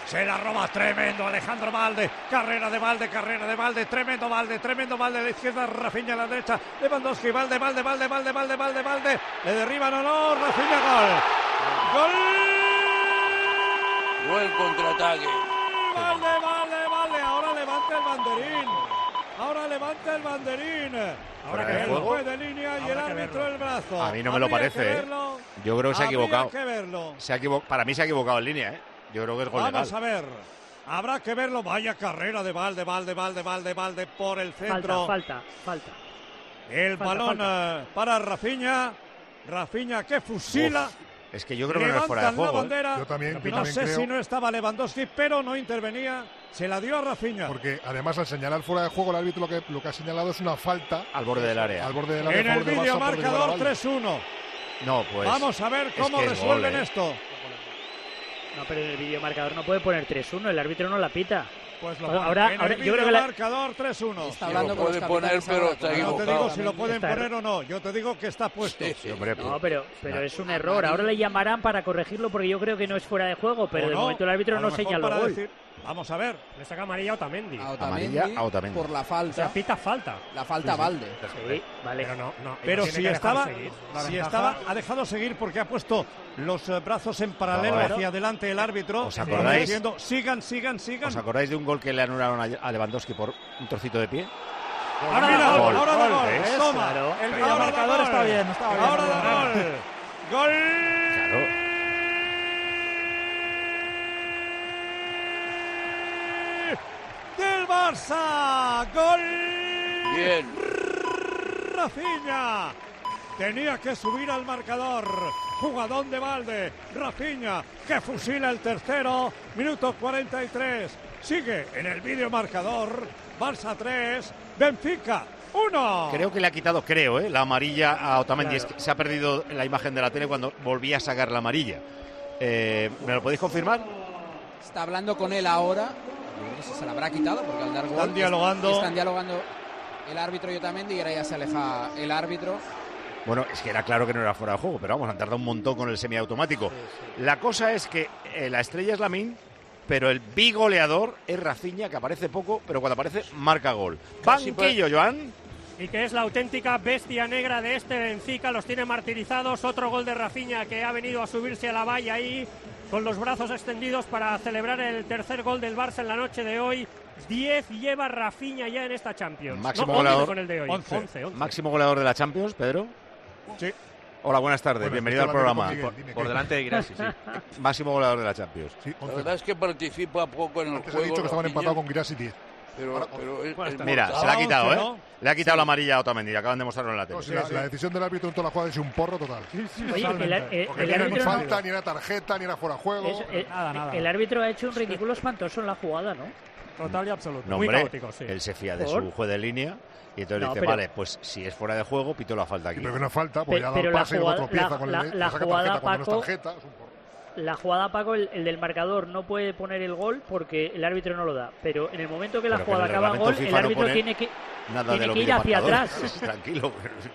Se la roba, tremendo Alejandro Valde, carrera de Valde, tremendo Valde a la izquierda, Rafinha a la derecha, Lewandowski, Valde, le derriban o no, Rafinha, gol. Buen contraataque. Valde, ahora levanta el banderín. Ahora que fue de línea y el árbitro el brazo. A mí no me lo parece, Yo creo que se ha equivocado. Para mí se ha equivocado en línea, Yo creo que es gol legal. Vamos a ver. Habrá que verlo. Vaya carrera de Valde por el centro. Falta. El balón para Rafinha. Rafinha que fusila. Es que yo creo que no es fuera de juego. La bandera. Yo también no sé creo. si no estaba Lewandowski, pero no intervenía. Se la dio a Rafinha. Porque además al señalar fuera de juego el árbitro lo que ha señalado es una falta al borde del área. En el vídeo marcador 3-1. No, pues. Vamos a ver cómo resuelven esto. No, pero en el vídeo marcador no puede poner 3-1, el árbitro no la pita. Pues lo ahora yo creo que el marcador 3-1. Está hablando lo puede poner, pero está equivocado. No te digo si lo pueden poner o no. Yo te digo que está puesto. Sí, hombre, no, pero es un error. Ahora le llamarán para corregirlo porque yo creo que no es fuera de juego, pero de momento el árbitro no señaló gol. Vamos a ver. Le saca amarilla a Otamendi. Amarilla a Otamendi. Por la falta. O sea, pita falta. La falta a Valde. Sí, vale. Pero si estaba, ha dejado seguir porque ha puesto los brazos en paralelo hacia adelante el árbitro. ¿Os acordáis? Diciendo, sigan. ¿Os acordáis de un gol que le anularon a Lewandowski por un trocito de pie? Ahora da gol. Toma. El videomarcador está bien. Ahora da gol. Gol. Claro. Del Barça, gol. Bien. Rafinha tenía que subir al marcador. Jugadón de Valde, Rafinha que fusila el tercero. Minuto 43. Sigue en el vídeo marcador. Barça 3, Benfica 1. Creo que le ha quitado, la amarilla a Otamendi. Claro. Es que se ha perdido la imagen de la tele cuando volvía a sacar la amarilla. ¿Me lo podéis confirmar? Está hablando con él ahora. No sé si se la habrá quitado porque al dar gol están dialogando el árbitro y Otamendi y ahora ya se aleja el árbitro. Bueno, es que era claro que no era fuera de juego, pero vamos, han tardado un montón con el semiautomático. Sí. La cosa es que la estrella es Lamine, pero el bigoleador es Rafinha, que aparece poco, pero cuando aparece marca gol. Banquillo, Joan. Y que es la auténtica bestia negra de este Benfica, los tiene martirizados. Otro gol de Rafinha que ha venido a subirse a la valla ahí con los brazos extendidos para celebrar el tercer gol del Barça en la noche de hoy. 10 lleva Rafinha ya en esta Champions. Máximo goleador con el de hoy. 11. Máximo goleador de la Champions, Pedro. Sí. Hola, buenas tardes. Bienvenido al programa. Por delante de Guirassy, sí. Máximo goleador de la Champions. Sí, la verdad es que participa poco en el juego. Se ha dicho que estaban empatados con Guirassy 10. Mira, se la ha quitado, Le ha quitado la amarilla a Otamendi, acaban de mostrarlo en la tele. La decisión del árbitro en toda la jugada es un porro total. Oye, porque el ni árbitro falta, ni era tarjeta, ni era fuera de juego. Nada. El árbitro ha hecho un ridículo espantoso en la jugada, ¿no? Total y absoluto. No, muy hombre, caótico, sí. Él se fía de su juez de línea y entonces dice, vale, pues si es fuera de juego, pito la falta aquí. Pero que no falta, porque ya da el pase y luego tropieza con la jugada, cuando no es tarjeta, es un porro. La jugada, Paco, el del marcador no puede poner el gol porque el árbitro no lo da. Pero en el momento que la jugada acaba en gol, el árbitro tiene que ir hacia atrás. Tranquilo.